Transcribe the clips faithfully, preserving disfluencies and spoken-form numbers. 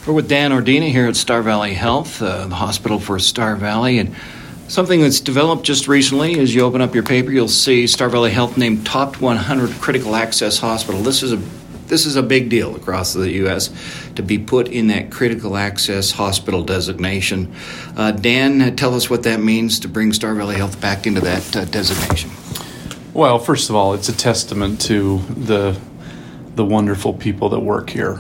We're with Dan Ordina here at Star Valley Health, uh, the hospital for Star Valley, and something that's developed just recently. As you open up your paper, you'll see Star Valley Health named Top one hundred Critical Access Hospital. This is a this is a big deal across the U S to be put in that Critical Access Hospital designation. Uh, Dan, tell us what that means to bring Star Valley Health back into that uh, designation. Well, first of all, it's a testament to the the wonderful people that work here.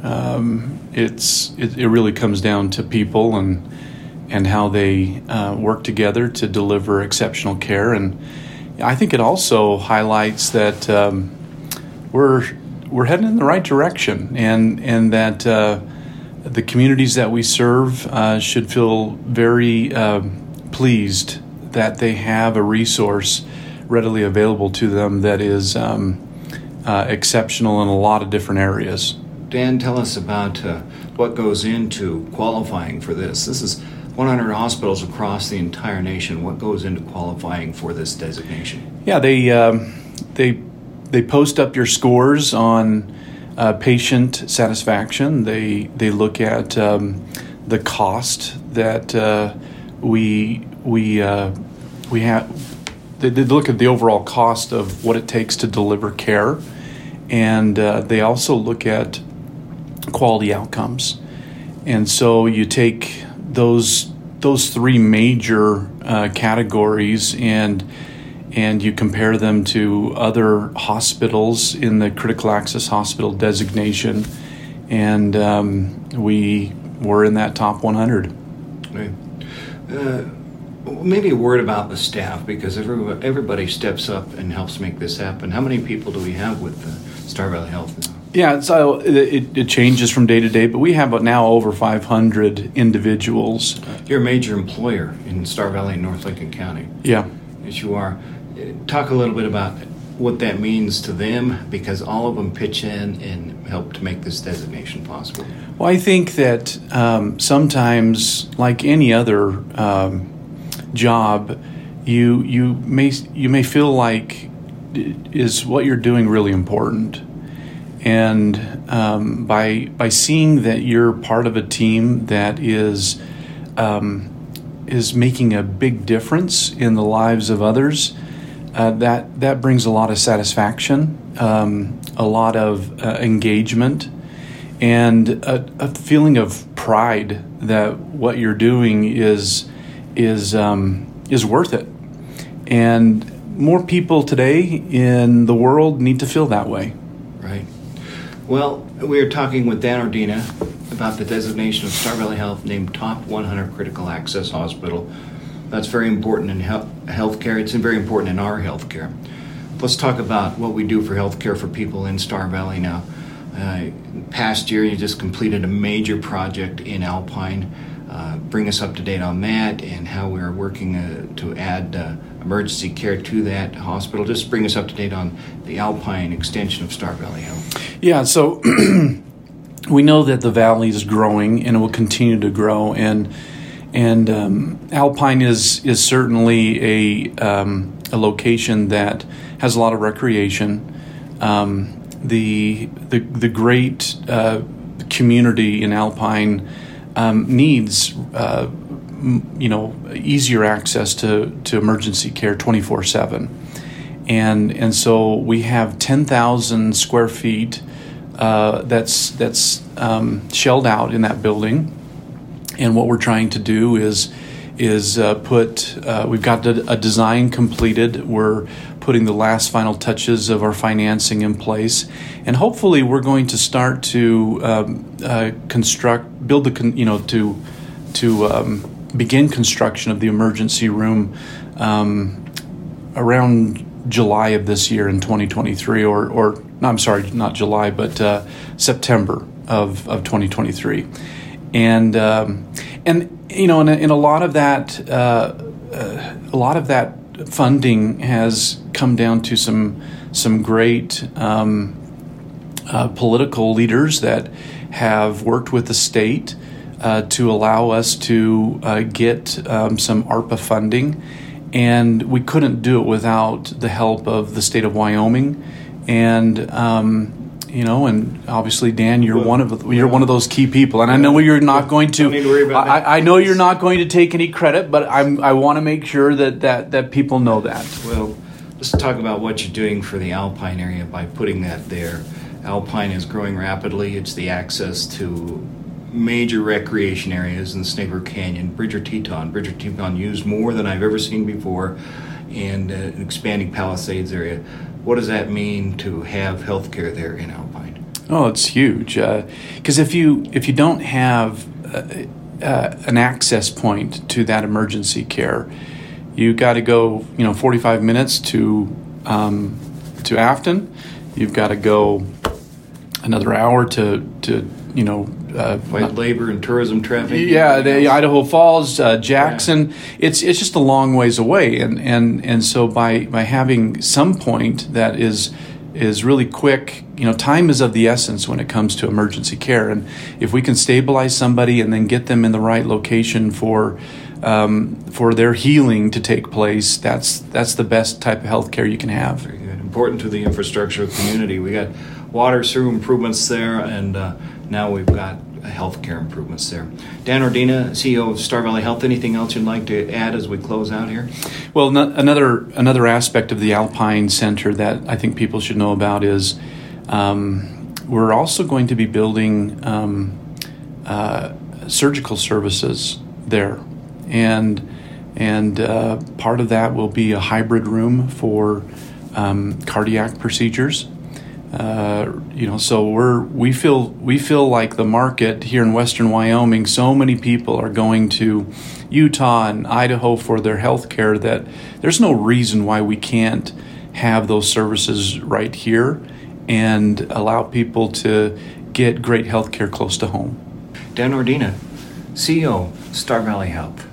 Um, it's it, it really comes down to people and and how they uh, work together to deliver exceptional care, and I think it also highlights that um, we're we're heading in the right direction, and and that uh, the communities that we serve uh, should feel very uh, pleased that they have a resource readily available to them that is um, uh, exceptional in a lot of different areas. Dan, tell us about uh, what goes into qualifying for this. This is one hundred hospitals across the entire nation. What goes into qualifying for this designation? Yeah, they um, they they post up your scores on uh, patient satisfaction. They they look at um, the cost that uh, we we uh, we have. They, they look at the overall cost of what it takes to deliver care, and uh, they also look at quality outcomes. And so you take those those three major uh, categories and and you compare them to other hospitals in the Critical Access Hospital designation, and um, we were in that top one hundred. Right. Uh, maybe a word about the staff, because everybody, everybody steps up and helps make this happen. How many people do we have with uh, Star Valley Health now? Yeah, so it, it changes from day to day, but we have now over five hundred individuals. You're a major employer in Star Valley and North Lincoln County. Yeah. Yes, you are. Talk a little bit about what that means to them, because all of them pitch in and help to make this designation possible. Well, I think that um, sometimes, like any other um, job, you you may you may feel like, is what you're doing really important? And um, by by seeing that you're part of a team that is um, is making a big difference in the lives of others, uh, that that brings a lot of satisfaction, um, a lot of uh, engagement, and a, a feeling of pride that what you're doing is is um, is worth it. And more people today in the world need to feel that way. Right. Well, we are talking with Dan Ordina about the designation of Star Valley Health named Top one hundred Critical Access Hospital. That's very important in health healthcare. It's very important in our healthcare. Let's talk about what we do for healthcare for people in Star Valley now. Uh, past year, you just completed a major project in Alpine. Uh, bring us up to date on that and how we're working uh, to add uh, emergency care to that hospital. Just bring us up to date on the Alpine extension of Star Valley Health. Yeah, so we know that the valley is growing and it will continue to grow, and and um, Alpine is is certainly a um, a location that has a lot of recreation. Um, the the the great uh, community in Alpine um, needs uh, you know easier access to, to emergency care twenty-four seven, and and so we have ten thousand square feet uh, that's that's um, shelled out in that building, and what we're trying to do is is uh, put uh, we've got a design completed. We're putting the last final touches of our financing in place, and hopefully we're going to start to um, uh, construct, build the, con- you know, to to um, begin construction of the emergency room um, around July of this year in twenty twenty-three, or or no, I'm sorry, not July, but uh, September of of twenty twenty-three, and um, and you know, in a, in a lot of that, uh, uh, a lot of that funding has come down to some some great um, uh, political leaders that have worked with the state uh, to allow us to uh, get um, some ARPA funding, and we couldn't do it without the help of the state of Wyoming, and um, you know, and obviously, Dan, you're Well, one of you're one of those key people, and I know you're not going to. Don't need to worry about that. I, I know you're not going to take any credit, but I'm I want to make sure that, that that people know that. Well, let's talk about what you're doing for the Alpine area by putting that there. Alpine is growing rapidly. It's the access to major recreation areas in the Snake River Canyon. Bridger Teton. Bridger Teton used more than I've ever seen before, and uh, an expanding Palisades area. What does that mean to have healthcare there in Alpine? Oh, it's huge. Because uh, if you if you don't have uh, uh, an access point to that emergency care, you got to go, you know, forty-five minutes to um, to Afton. You've got to go another hour to to you know. Uh, Fight labor and tourism traffic. Yeah, the Idaho Falls, uh, Jackson. Yeah. It's it's just a long ways away, and, and, and so by by having some point that is is really quick, you know, time is of the essence when it comes to emergency care, and if we can stabilize somebody and then get them in the right location for um, for their healing to take place, that's that's the best type of health care you can have. Very good. Important to the infrastructure of the community. We got water, sewer improvements there, and uh, now we've got healthcare improvements there. Dan Ordina, C E O of Star Valley Health. Anything else you'd like to add as we close out here? Well, no, another another aspect of the Alpine Center that I think people should know about is um, we're also going to be building um, uh, surgical services there, and and uh, part of that will be a hybrid room for um, cardiac procedures. Uh, you know, so we're we feel we feel like the market here in Western Wyoming. So many people are going to Utah and Idaho for their health care that there's no reason why we can't have those services right here and allow people to get great health care close to home. Dan Ordina, C E O, Star Valley Health.